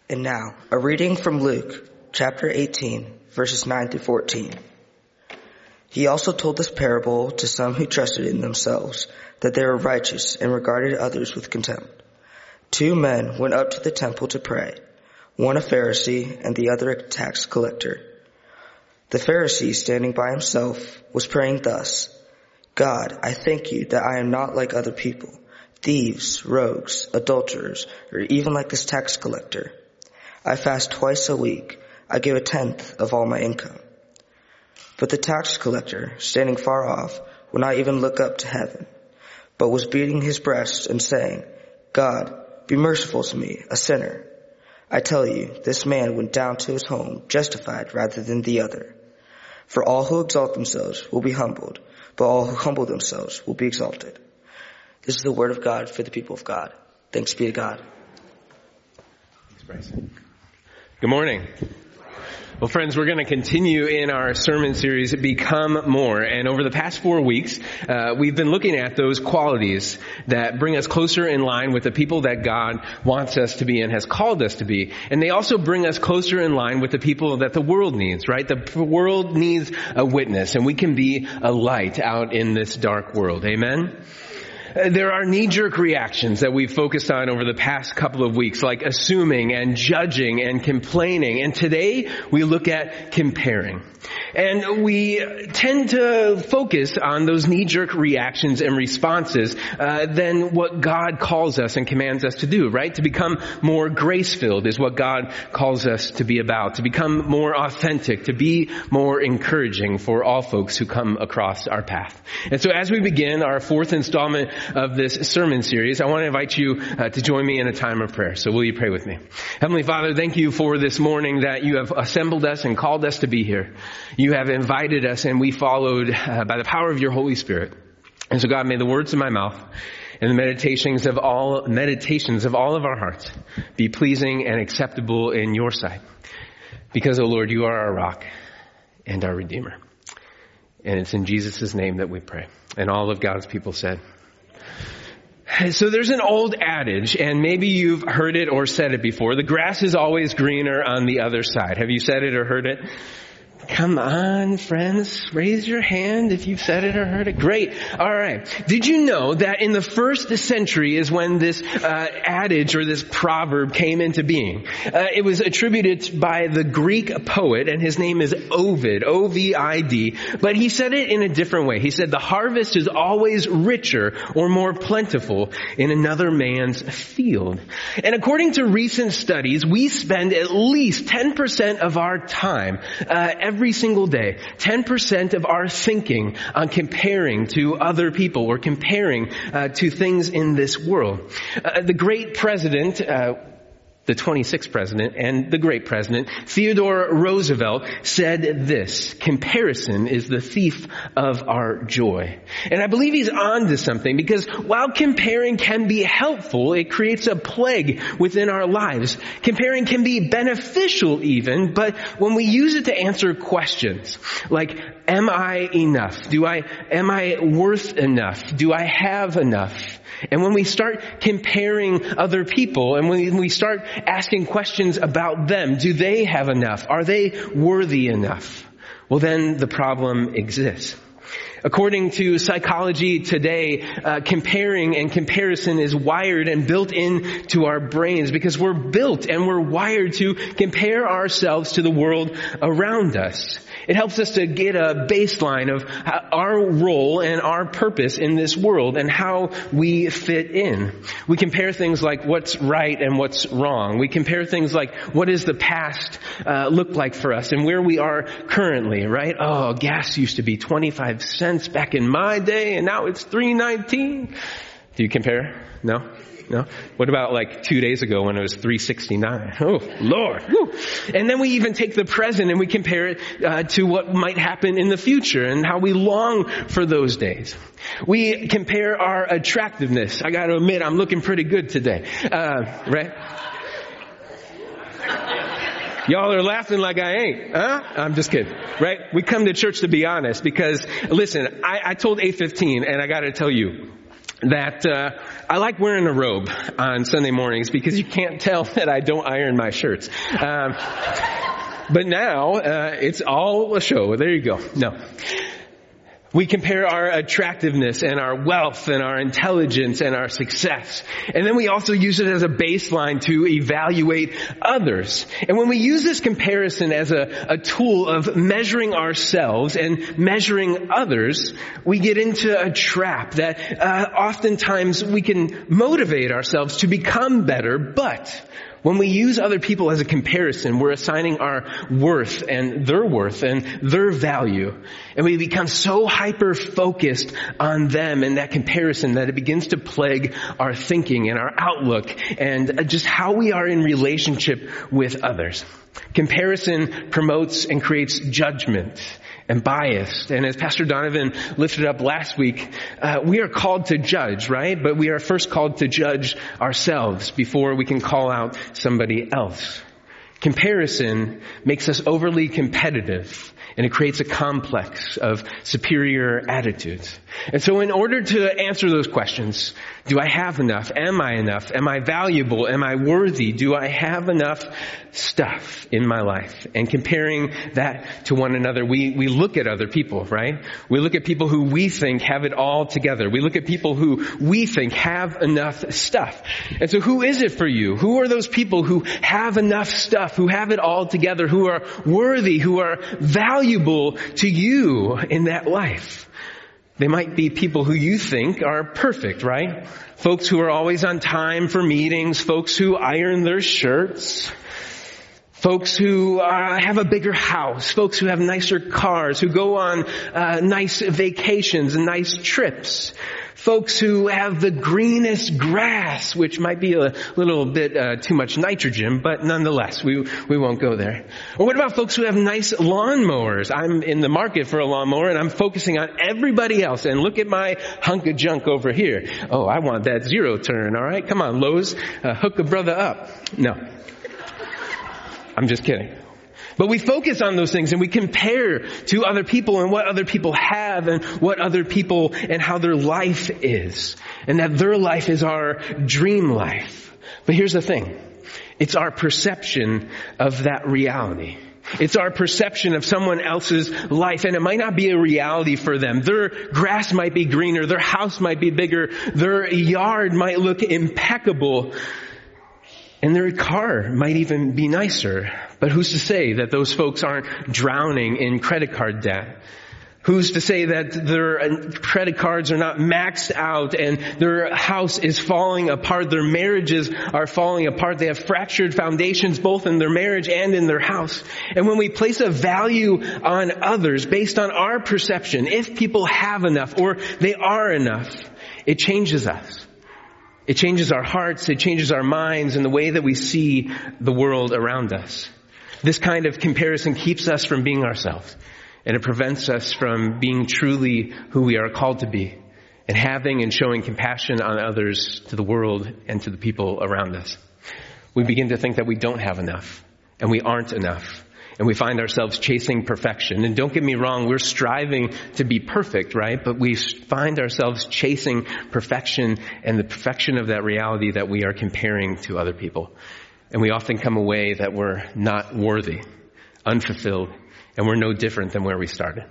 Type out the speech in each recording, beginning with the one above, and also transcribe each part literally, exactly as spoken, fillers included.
And now, a reading from Luke, chapter eighteen, verses nine through fourteen. He also told this parable to some who trusted in themselves that they were righteous and regarded others with contempt. Two men went up to the temple to pray, one a Pharisee and the other a tax collector. The Pharisee, standing by himself, was praying thus, God, I thank you that I am not like other people, thieves, rogues, adulterers, or even like this tax collector. I fast twice a week. I give a tenth of all my income. But the tax collector, standing far off, would not even look up to heaven, but was beating his breast and saying, God, be merciful to me, a sinner. I tell you, this man went down to his home justified rather than the other. For all who exalt themselves will be humbled, but all who humble themselves will be exalted. This is the word of God for the people of God. Thanks be to God. Thanks, Bryson. Good morning. Well, friends, we're going to continue in our sermon series, Become More. And over the past four weeks, uh, we've been looking at those qualities that bring us closer in line with the people that God wants us to be and has called us to be. And they also bring us closer in line with the people that the world needs, right? The world needs a witness, and we can be a light out in this dark world. Amen? There are knee-jerk reactions that we've focused on over the past couple of weeks, like assuming and judging and complaining. And today we look at comparing. And we tend to focus on those knee-jerk reactions and responses uh, than what God calls us and commands us to do, right? To become more grace-filled is what God calls us to be about. To become more authentic, to be more encouraging for all folks who come across our path. And so as we begin our fourth installment of this sermon series, I want to invite you uh, to join me in a time of prayer. So will you pray with me? Heavenly Father, thank you for this morning that you have assembled us and called us to be here. You have invited us and we followed uh, by the power of your Holy Spirit. And so God, may the words of my mouth and the meditations of all meditations of all of our hearts be pleasing and acceptable in your sight. Because, O Lord, you are our rock and our Redeemer. And it's in Jesus' name that we pray. And all of God's people said, so there's an old adage, and maybe you've heard it or said it before. The grass is always greener on the other side. Have you said it or heard it? Come on, friends. Raise your hand if you've said it or heard it. Great. All right. Did you know that in the first century is when this uh, adage or this proverb came into being? Uh, it was attributed by the Greek poet, and his name is Ovid, O V I D. But he said it in a different way. He said, the harvest is always richer or more plentiful in another man's field. And according to recent studies, we spend at least ten percent of our time uh, every Every single day, ten percent of our thinking on comparing to other people or comparing uh, to things in this world. Uh, the great president, uh, the twenty-sixth president and the great president, Theodore Roosevelt, said this: comparison is the thief of our joy. And I believe he's on to something, because while comparing can be helpful, it creates a plague within our lives. Comparing can be beneficial even, but when we use it to answer questions like, am I enough? Do I, am I worth enough? Do I have enough? And when we start comparing other people, and when we start asking questions about them, do they have enough? Are they worthy enough? Well, then the problem exists. According to Psychology Today, uh, comparing and comparison is wired and built into our brains, because we're built and we're wired to compare ourselves to the world around us. It helps us to get a baseline of our role and our purpose in this world and how we fit in. We compare things like what's right and what's wrong. We compare things like what does the past uh, look like for us and where we are currently, right? Oh, gas used to be twenty-five cents back in my day, and now it's three nineteen. Do you compare? No? No? What about like two days ago when it was three sixty-nine? Oh, Lord. Woo. And then we even take the present and we compare it uh, to what might happen in the future and how we long for those days. We compare our attractiveness. I got to admit, I'm looking pretty good today. Uh, right? Y'all are laughing like I ain't, huh? I'm just kidding, right? We come to church to be honest because, listen, I, I told eight fifteen, and I got to tell you, that uh, I like wearing a robe on Sunday mornings because you can't tell that I don't iron my shirts. Um, but now uh, it's all a show. There you go. No. We compare our attractiveness and our wealth and our intelligence and our success. And then we also use it as a baseline to evaluate others. And when we use this comparison as a, a tool of measuring ourselves and measuring others, we get into a trap that uh, oftentimes we can motivate ourselves to become better, but when we use other people as a comparison, we're assigning our worth and their worth and their value. And we become so hyper-focused on them and that comparison that it begins to plague our thinking and our outlook and just how we are in relationship with others. Comparison promotes and creates judgment and bias. And as Pastor Donovan lifted up last week, uh, we are called to judge, right? But we are first called to judge ourselves before we can call out somebody else. Comparison makes us overly competitive, and it creates a complex of superior attitudes. And so in order to answer those questions, do I have enough? Am I enough? Am I valuable? Am I worthy? Do I have enough stuff in my life? And comparing that to one another, we, we look at other people, right? We look at people who we think have it all together. We look at people who we think have enough stuff. And so who is it for you? Who are those people who have enough stuff, who have it all together, who are worthy, who are valuable to you in that life? They might be people who you think are perfect, right? Folks who are always on time for meetings, folks who iron their shirts, folks who uh, have a bigger house, folks who have nicer cars, who go on uh, nice vacations and nice trips, folks who have the greenest grass, which might be a little bit uh, too much nitrogen, but nonetheless, we we won't go there. Or what about folks who have nice lawnmowers? I'm in the market for a lawnmower, and I'm focusing on everybody else. And look at my hunk of junk over here. Oh, I want that zero turn. All right, come on, Lowe's, uh, hook a brother up. No, I'm just kidding. But we focus on those things and we compare to other people and what other people have and what other people and how their life is. And that their life is our dream life. But here's the thing. It's our perception of that reality. It's our perception of someone else's life, and it might not be a reality for them. Their grass might be greener, their house might be bigger, their yard might look impeccable, and their car might even be nicer. But who's to say that those folks aren't drowning in credit card debt? Who's to say that their credit cards are not maxed out and their house is falling apart, their marriages are falling apart, they have fractured foundations both in their marriage and in their house. And when we place a value on others based on our perception, if people have enough or they are enough, it changes us. It changes our hearts, it changes our minds and the way that we see the world around us. This kind of comparison keeps us from being ourselves, and it prevents us from being truly who we are called to be and having and showing compassion on others, to the world and to the people around us. We begin to think that we don't have enough and we aren't enough, and we find ourselves chasing perfection. And don't get me wrong, we're striving to be perfect, right? But we find ourselves chasing perfection and the perfection of that reality that we are comparing to other people. And we often come away that we're not worthy, unfulfilled, and we're no different than where we started.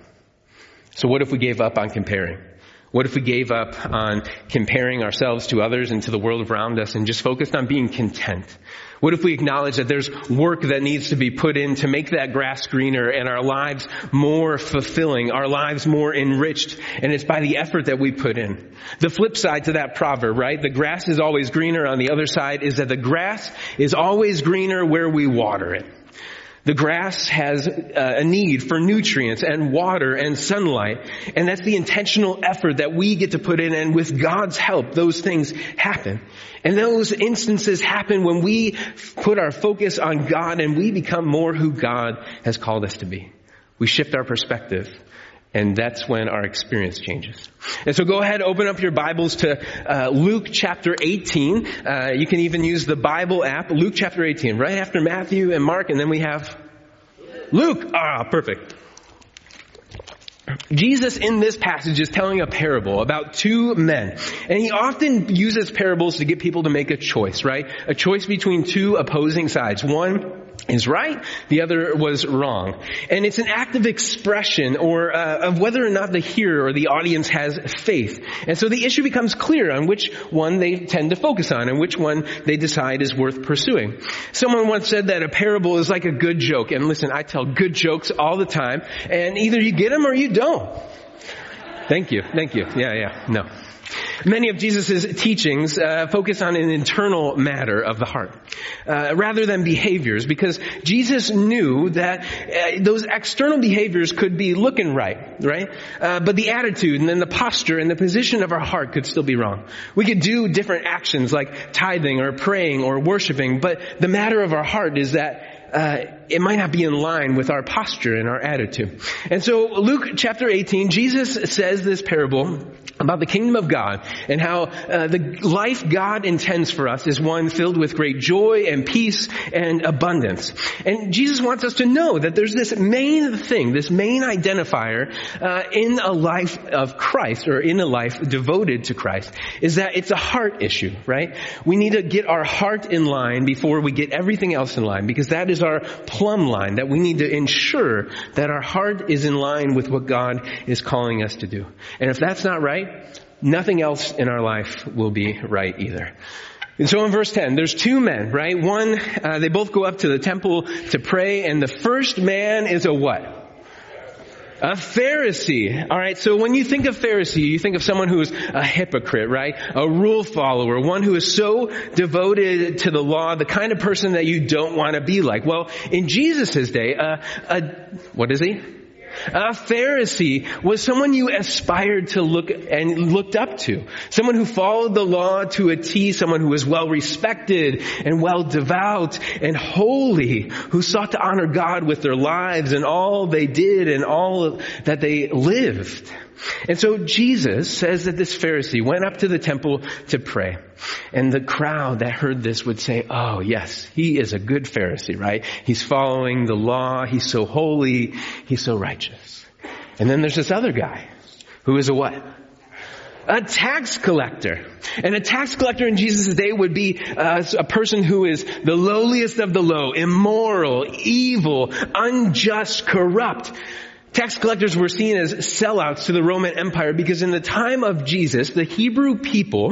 So what if we gave up on comparing? What if we gave up on comparing ourselves to others and to the world around us and just focused on being content? What if we acknowledge that there's work that needs to be put in to make that grass greener and our lives more fulfilling, our lives more enriched, and it's by the effort that we put in. The flip side to that proverb, right? The grass is always greener. On the other side is that the grass is always greener where we water it. The grass has a need for nutrients and water and sunlight, and that's the intentional effort that we get to put in, and with God's help, those things happen. And those instances happen when we put our focus on God and we become more who God has called us to be. We shift our perspective, and that's when our experience changes. And so go ahead, open up your Bibles to uh, Luke chapter eighteen. Uh, you can even use the Bible app, Luke chapter eighteen, right after Matthew and Mark, and then we have Luke. Ah, perfect. Jesus in this passage is telling a parable about two men. And he often uses parables to get people to make a choice, right? A choice between two opposing sides. One is right, the other was wrong. And it's an active expression or uh, of whether or not the hearer or the audience has faith. And so the issue becomes clear on which one they tend to focus on and which one they decide is worth pursuing. Someone once said that a parable is like a good joke. And listen, I tell good jokes all the time, and either you get them or you don't. Thank you. Thank you. Yeah, yeah. No. Many of Jesus' teachings uh, focus on an internal matter of the heart, uh, rather than behaviors, because Jesus knew that uh, those external behaviors could be looking right, right? Uh, but the attitude and then the posture and the position of our heart could still be wrong. We could do different actions like tithing or praying or worshiping, but the matter of our heart is that Uh, it might not be in line with our posture and our attitude. And so Luke chapter eighteen, Jesus says this parable about the kingdom of God and how uh, the life God intends for us is one filled with great joy and peace and abundance. And Jesus wants us to know that there's this main thing, this main identifier uh, in a life of Christ or in a life devoted to Christ is that it's a heart issue, right? We need to get our heart in line before we get everything else in line, because that is our plumb line, that we need to ensure that our heart is in line with what God is calling us to do. And if that's not right, nothing else in our life will be right either. And so in verse ten, there's two men, right? One, uh, they both go up to the temple to pray, and the first man is a what? A Pharisee. All right. So when you think of Pharisee, you think of someone who is a hypocrite, right? A rule follower, one who is so devoted to the law, the kind of person that you don't want to be like. Well, in Jesus' day, uh, a, what is he? A Pharisee was someone you aspired to look and looked up to. Someone who followed the law to a T, someone who was well respected and well devout and holy, who sought to honor God with their lives and all they did and all that they lived. And so Jesus says that this Pharisee went up to the temple to pray. And the crowd that heard this would say, oh yes, he is a good Pharisee, right? He's following the law. He's so holy. He's so righteous. And then there's this other guy who is a what? A tax collector. And a tax collector in Jesus' day would be uh, a person who is the lowliest of the low, immoral, evil, unjust, corrupt. Tax collectors were seen as sellouts to the Roman Empire because in the time of Jesus, the Hebrew people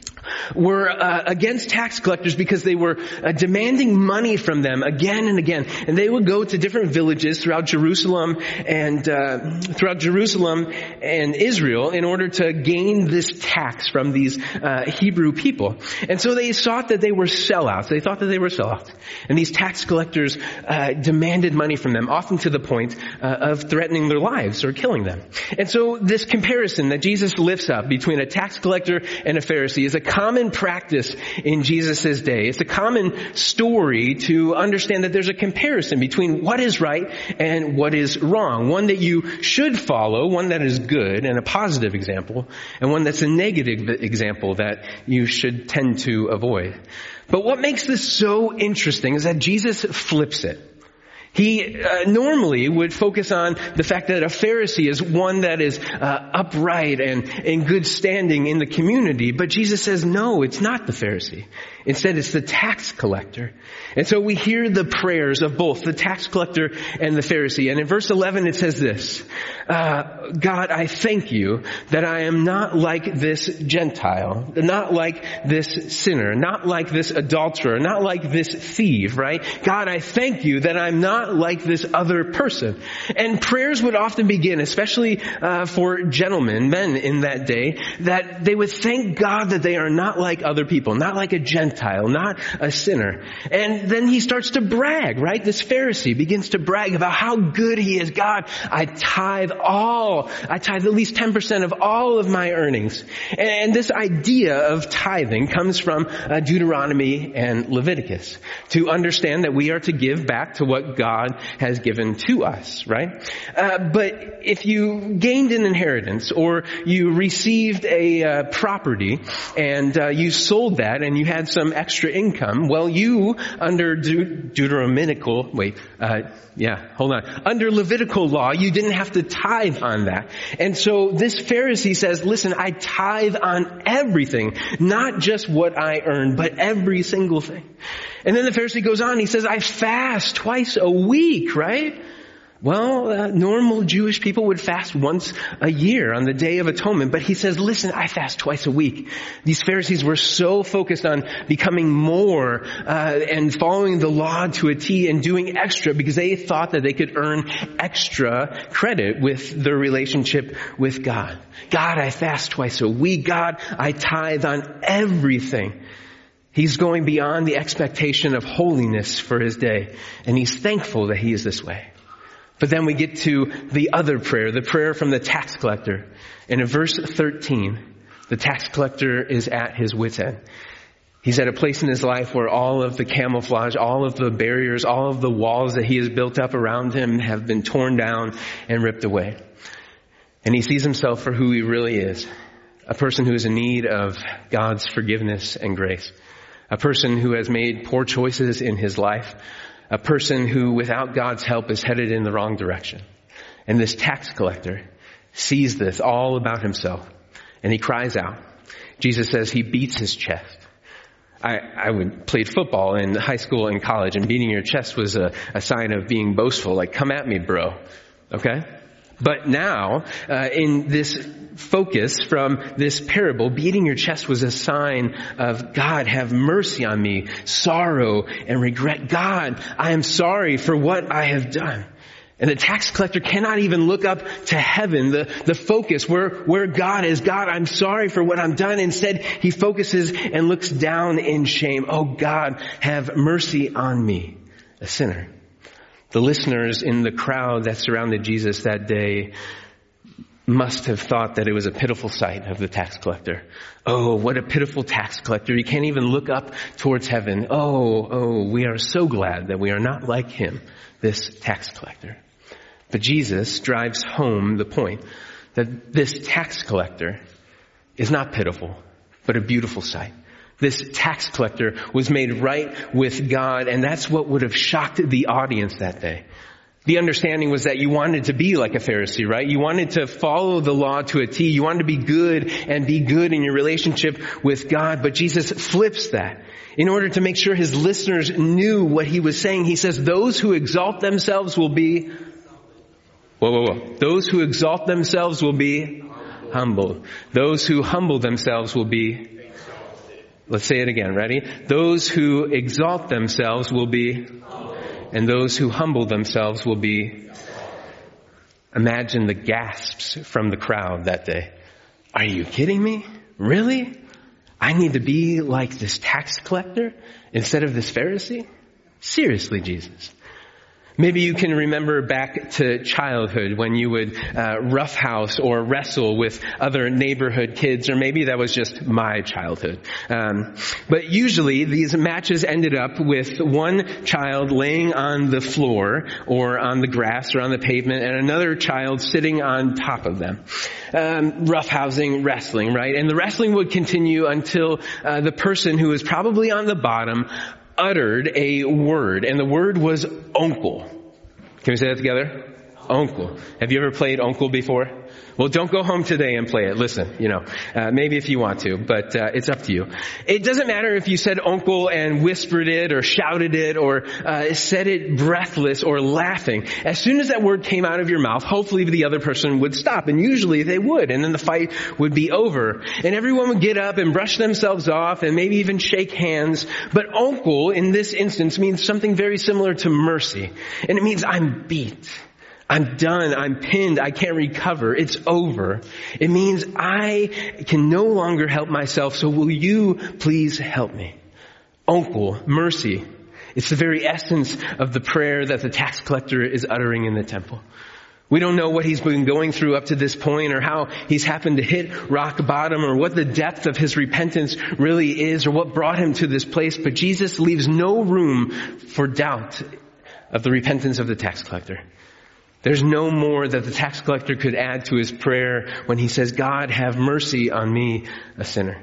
were uh, against tax collectors because they were uh, demanding money from them again and again. And they would go to different villages throughout Jerusalem and uh, throughout Jerusalem and Israel in order to gain this tax from these uh, Hebrew people. And so they thought that they were sellouts. They thought that they were sellouts. And these tax collectors uh, demanded money from them, often to the point uh, of threatening their lives or killing them. And so this comparison that Jesus lifts up between a tax collector and a Pharisee is a common practice in Jesus' day. It's a common story to understand that there's a comparison between what is right and what is wrong. One that you should follow, one that is good and a positive example, and one that's a negative example that you should tend to avoid. But what makes this so interesting is that Jesus flips it. He uh, normally would focus on the fact that a Pharisee is one that is uh, upright and in good standing in the community. But Jesus says, no, it's not the Pharisee. Instead, it's the tax collector. And so we hear the prayers of both the tax collector and the Pharisee. And in verse eleven, it says this, uh, God, I thank you that I am not like this Gentile, not like this sinner, not like this adulterer, not like this thief, right? God, I thank you that I'm not like this other person. And prayers would often begin, especially uh, for gentlemen, men in that day, that they would thank God that they are not like other people, not like a Gentile, not a sinner. And then he starts to brag, right? This Pharisee begins to brag about how good he is. God, I tithe all, I tithe at least ten percent of all of my earnings. And this idea of tithing comes from uh, Deuteronomy and Leviticus, to understand that we are to give back to what God has given to us, right? Uh, but if you gained an inheritance or you received a uh, property and uh, you sold that and you had some some extra income, well, you, under De- Deuteronomical, wait, uh, yeah, hold on. Under Levitical law, you didn't have to tithe on that. And so this Pharisee says, listen, I tithe on everything, not just what I earn, but every single thing. And then the Pharisee goes on, he says, I fast twice a week, right? Well, uh, normal Jewish people would fast once a year on the Day of Atonement, but he says, listen, I fast twice a week. These Pharisees were so focused on becoming more uh, and following the law to a T and doing extra because they thought that they could earn extra credit with their relationship with God. God, I fast twice a week. God, I tithe on everything. He's going beyond the expectation of holiness for his day, and he's thankful that he is this way. But then we get to the other prayer, the prayer from the tax collector. And in verse thirteen, the tax collector is at his wit's end. He's at a place in his life where all of the camouflage, all of the barriers, all of the walls that he has built up around him have been torn down and ripped away. And he sees himself for who he really is. A person who is in need of God's forgiveness and grace. A person who has made poor choices in his life. A person who, without God's help, is headed in the wrong direction. And this tax collector sees this all about himself, and he cries out. Jesus says he beats his chest. I, I would played football in high school and college, and beating your chest was a, a sign of being boastful, like, come at me, bro. Okay? But now, uh, in this focus from this parable, beating your chest was a sign of, God, have mercy on me, sorrow and regret. God, I am sorry for what I have done. And the tax collector cannot even look up to heaven, the, the focus where, where God is. God, I'm sorry for what I've done. Instead, he focuses and looks down in shame. Oh God, have mercy on me, a sinner. The listeners in the crowd that surrounded Jesus that day must have thought that it was a pitiful sight of the tax collector. Oh, what a pitiful tax collector. He can't even look up towards heaven. Oh, oh, we are so glad that we are not like him, this tax collector. But Jesus drives home the point that this tax collector is not pitiful, but a beautiful sight. This tax collector was made right with God, and that's what would have shocked the audience that day. The understanding was that you wanted to be like a Pharisee, right? You wanted to follow the law to a T. You wanted to be good and be good in your relationship with God. But Jesus flips that. In order to make sure his listeners knew what he was saying, he says, those who exalt themselves will be... Whoa, whoa, whoa. Those who exalt themselves will be humbled. Those who humble themselves will be... Let's say it again. Ready? Those who exalt themselves will be... And those who humble themselves will be... Imagine the gasps from the crowd that day. Are you kidding me? Really? I need to be like this tax collector instead of this Pharisee? Seriously, Jesus. Maybe you can remember back to childhood when you would uh, roughhouse or wrestle with other neighborhood kids, or maybe that was just my childhood. Um, but usually these matches ended up with one child laying on the floor or on the grass or on the pavement and another child sitting on top of them. Um, roughhousing, wrestling, right? And the wrestling would continue until uh, the person who was probably on the bottom uttered a word, and the word was uncle. Can we say that together? Uncle. Have you ever played uncle before? Well, don't go home today and play it. Listen, you know, uh, maybe if you want to, but uh, it's up to you. It doesn't matter if you said uncle and whispered it or shouted it or uh, said it breathless or laughing. As soon as that word came out of your mouth, hopefully the other person would stop, and usually they would, and then the fight would be over. And everyone would get up and brush themselves off and maybe even shake hands. But uncle, in this instance, means something very similar to mercy. And it means I'm beat. I'm done. I'm pinned. I can't recover. It's over. It means I can no longer help myself. So will you please help me? Uncle, mercy. It's the very essence of the prayer that the tax collector is uttering in the temple. We don't know what he's been going through up to this point or how he's happened to hit rock bottom or what the depth of his repentance really is or what brought him to this place. But Jesus leaves no room for doubt of the repentance of the tax collector. There's no more that the tax collector could add to his prayer when he says, God, have mercy on me, a sinner.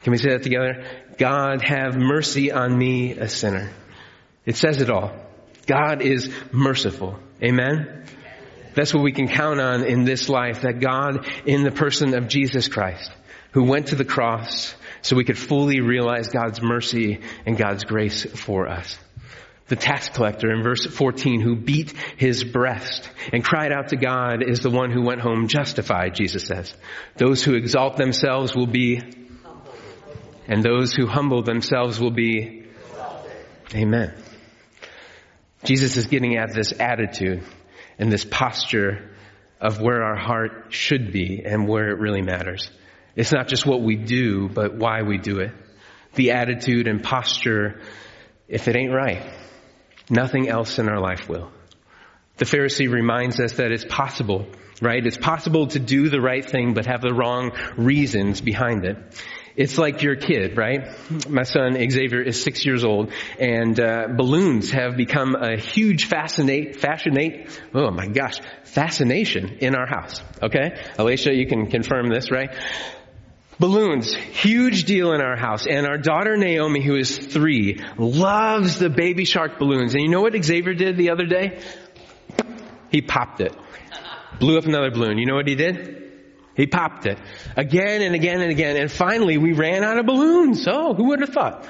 Can we say that together? God, have mercy on me, a sinner. It says it all. God is merciful. Amen? That's what we can count on in this life, that God, in the person of Jesus Christ, who went to the cross so we could fully realize God's mercy and God's grace for us. The tax collector in verse fourteen, who beat his breast and cried out to God, is the one who went home justified, Jesus says. Those who exalt themselves will be, and those who humble themselves will be. Amen. Jesus is getting at this attitude and this posture of where our heart should be and where it really matters. It's not just what we do, but why we do it. The attitude and posture, if it ain't right, nothing else in our life will. The Pharisee reminds us that it's possible, right? It's possible to do the right thing, but have the wrong reasons behind it. It's like your kid, right? My son Xavier is six years old, and uh, balloons have become a huge fascinate, fascinate, oh my gosh, fascination in our house. Okay? Alicia, you can confirm this, right? Balloons, huge deal in our house. And our daughter Naomi, who is three, loves the baby shark balloons. And you know what Xavier did the other day? He popped it. Blew up another balloon. You know what he did? He popped it. Again and again and again. And finally we ran out of balloons. Oh, who would have thought?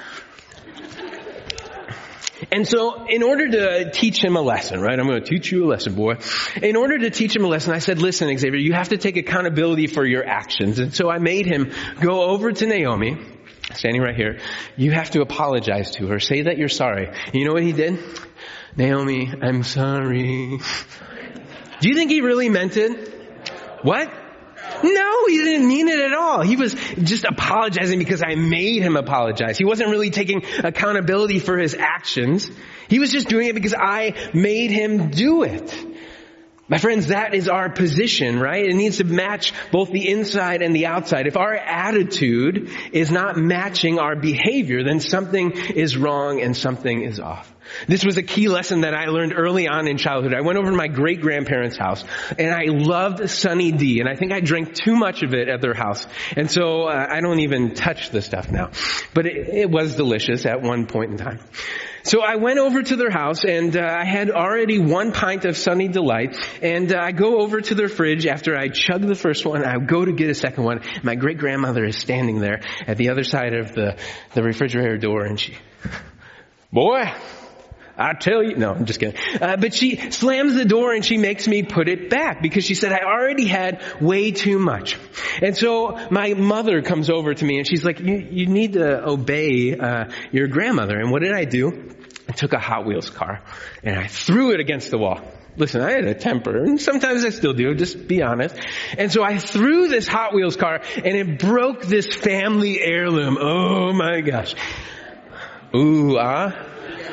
And so in order to teach him a lesson, right? I'm going to teach you a lesson, boy. In order to teach him a lesson, I said, listen, Xavier, you have to take accountability for your actions. And so I made him go over to Naomi, standing right here. You have to apologize to her. Say that you're sorry. And you know what he did? Naomi, I'm sorry. Do you think he really meant it? What? No, he didn't mean it at all. He was just apologizing because I made him apologize. He wasn't really taking accountability for his actions. He was just doing it because I made him do it. My friends, that is our position, right? It needs to match both the inside and the outside. If our attitude is not matching our behavior, then something is wrong and something is off. This was a key lesson that I learned early on in childhood. I went over to my great-grandparents' house, and I loved Sunny D, and I think I drank too much of it at their house. And so uh, I don't even touch the stuff now. But it, it was delicious at one point in time. So I went over to their house, and uh, I had already one pint of Sunny Delight, and uh, I go over to their fridge after I chug the first one. I go to get a second one. My great-grandmother is standing there at the other side of the, the refrigerator door, and she, boy, I tell you, no, I'm just kidding. Uh, but she slams the door and she makes me put it back because she said I already had way too much. And so my mother comes over to me and she's like, you, you need to obey uh, your grandmother. And what did I do? I took a Hot Wheels car and I threw it against the wall. Listen, I had a temper, and sometimes I still do, just be honest. And so I threw this Hot Wheels car and it broke this family heirloom. Oh my gosh. Ooh, ah.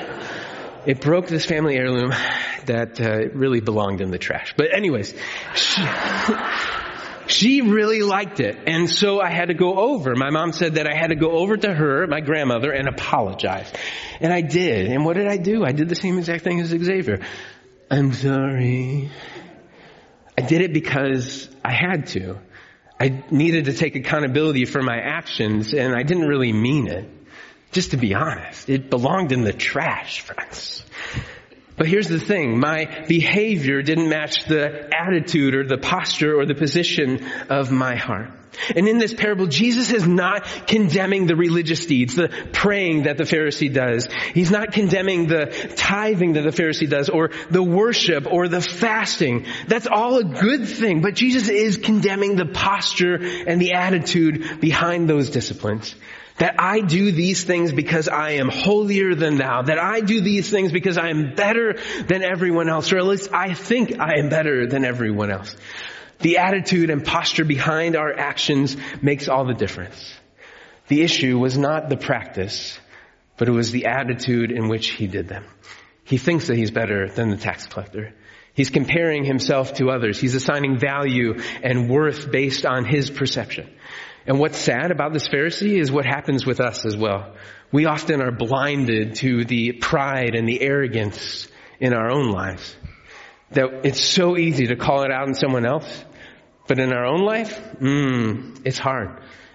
It broke this family heirloom that uh, really belonged in the trash. But anyways, she, she really liked it. And so I had to go over. My mom said that I had to go over to her, my grandmother, and apologize. And I did. And what did I do? I did the same exact thing as Xavier. I'm sorry. I did it because I had to. I needed to take accountability for my actions, and I didn't really mean it. Just to be honest, it belonged in the trash, friends. But here's the thing, my behavior didn't match the attitude or the posture or the position of my heart. And in this parable, Jesus is not condemning the religious deeds, the praying that the Pharisee does. He's not condemning the tithing that the Pharisee does, or the worship, or the fasting. That's all a good thing. But Jesus is condemning the posture and the attitude behind those disciplines. That I do these things because I am holier than thou. That I do these things because I am better than everyone else. Or at least I think I am better than everyone else. The attitude and posture behind our actions makes all the difference. The issue was not the practice, but it was the attitude in which he did them. He thinks that he's better than the tax collector. He's comparing himself to others. He's assigning value and worth based on his perception. And what's sad about this Pharisee is what happens with us as well. We often are blinded to the pride and the arrogance in our own lives. That it's so easy to call it out in someone else. But in our own life, mm, it's hard.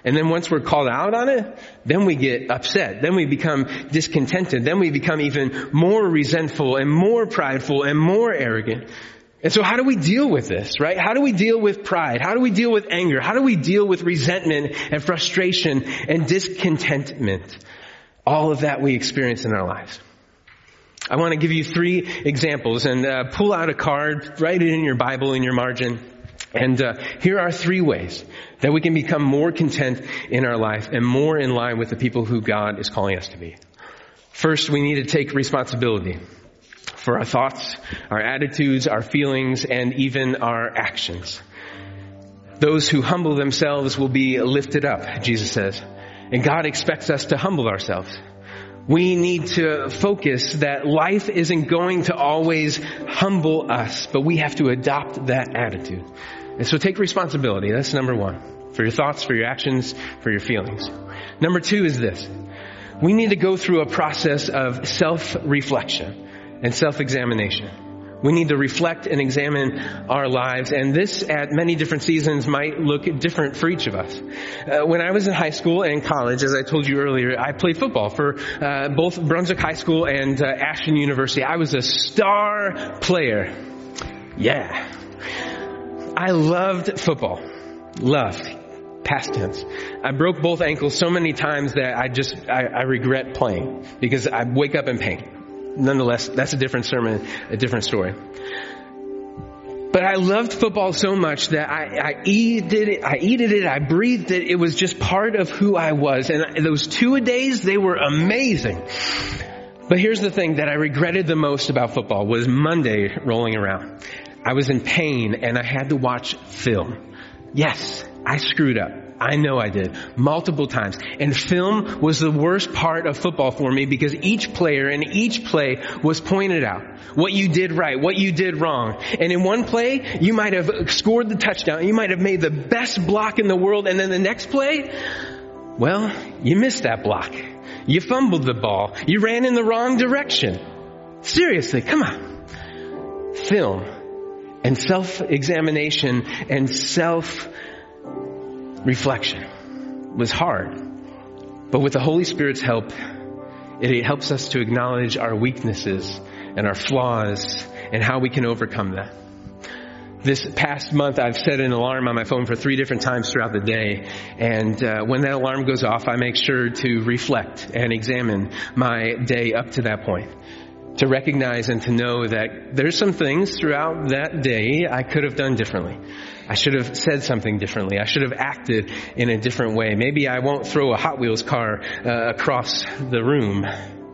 And then once we're called out on it, then we get upset. Then we become discontented. Then we become even more resentful and more prideful and more arrogant. And so how do we deal with this, right? How do we deal with pride? How do we deal with anger? How do we deal with resentment and frustration and discontentment? All of that we experience in our lives. I want to give you three examples, and uh, pull out a card, write it in your Bible in your margin. And uh, here are three ways that we can become more content in our life and more in line with the people who God is calling us to be. First, we need to take responsibility for our thoughts, our attitudes, our feelings, and even our actions. Those who humble themselves will be lifted up, Jesus says. And God expects us to humble ourselves. We need to focus that life isn't going to always humble us, but we have to adopt that attitude. And so take responsibility. That's number one. For your thoughts, for your actions, for your feelings. Number two is this. We need to go through a process of self-reflection and self-examination. We need to reflect and examine our lives, and this at many different seasons might look different for each of us. Uh, when I was in high school and college, as I told you earlier, I played football for uh, both Brunswick High School and uh, Ashton University. I was a star player. Yeah. I loved football. Loved. Past tense. I broke both ankles so many times that I just, I, I regret playing because I wake up in pain. Nonetheless, that's a different sermon, a different story. But I loved football so much that I, I eated it, I eated it, I breathed it. It was just part of who I was. And those two-a-days, they were amazing. But here's the thing that I regretted the most about football was Monday rolling around. I was in pain and I had to watch film. Yes, I screwed up. I know I did. Multiple times. And film was the worst part of football for me because each player and each play was pointed out. What you did right, what you did wrong. And in one play, you might have scored the touchdown. You might have made the best block in the world. And then the next play, well, you missed that block. You fumbled the ball. You ran in the wrong direction. Seriously, come on. Film and self-examination and self reflection was hard, but with the Holy Spirit's help, it helps us to acknowledge our weaknesses and our flaws and how we can overcome that. This past month, I've set an alarm on my phone for three different times throughout the day, and uh, when that alarm goes off, I make sure to reflect and examine my day up to that point. To recognize and to know that there's some things throughout that day I could have done differently. I should have said something differently. I should have acted in a different way. Maybe I won't throw a Hot Wheels car uh, across the room.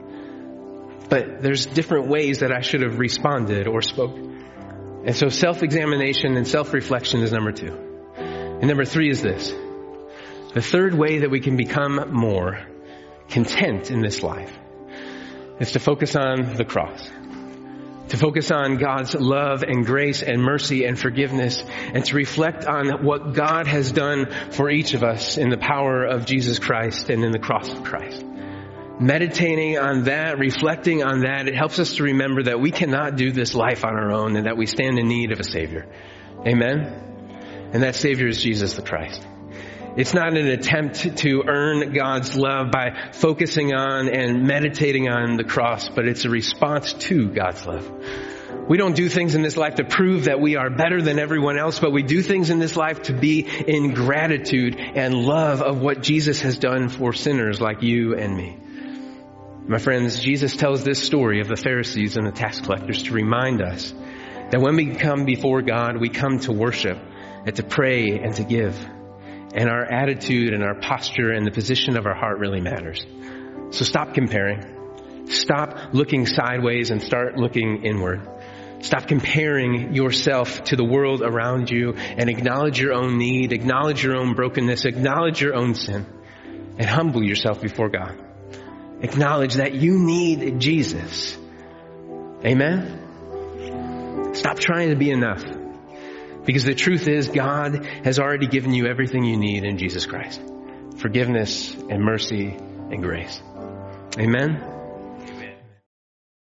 But there's different ways that I should have responded or spoke. And so self-examination and self-reflection is number two. And number three is this. The third way that we can become more content in this life is to focus on the cross. To focus on God's love and grace and mercy and forgiveness, and to reflect on what God has done for each of us in the power of Jesus Christ and in the cross of Christ. Meditating on that, reflecting on that, it helps us to remember that we cannot do this life on our own and that we stand in need of a Savior. Amen? And that Savior is Jesus the Christ. It's not an attempt to earn God's love by focusing on and meditating on the cross, but it's a response to God's love. We don't do things in this life to prove that we are better than everyone else, but we do things in this life to be in gratitude and love of what Jesus has done for sinners like you and me. My friends, Jesus tells this story of the Pharisees and the tax collectors to remind us that when we come before God, we come to worship and to pray and to give. And our attitude and our posture and the position of our heart really matters. So stop comparing. Stop looking sideways and start looking inward. Stop comparing yourself to the world around you and acknowledge your own need, acknowledge your own brokenness, acknowledge your own sin, and humble yourself before God. Acknowledge that you need Jesus. Amen? Stop trying to be enough. Because the truth is, God has already given you everything you need in Jesus Christ. Forgiveness and mercy and grace. Amen?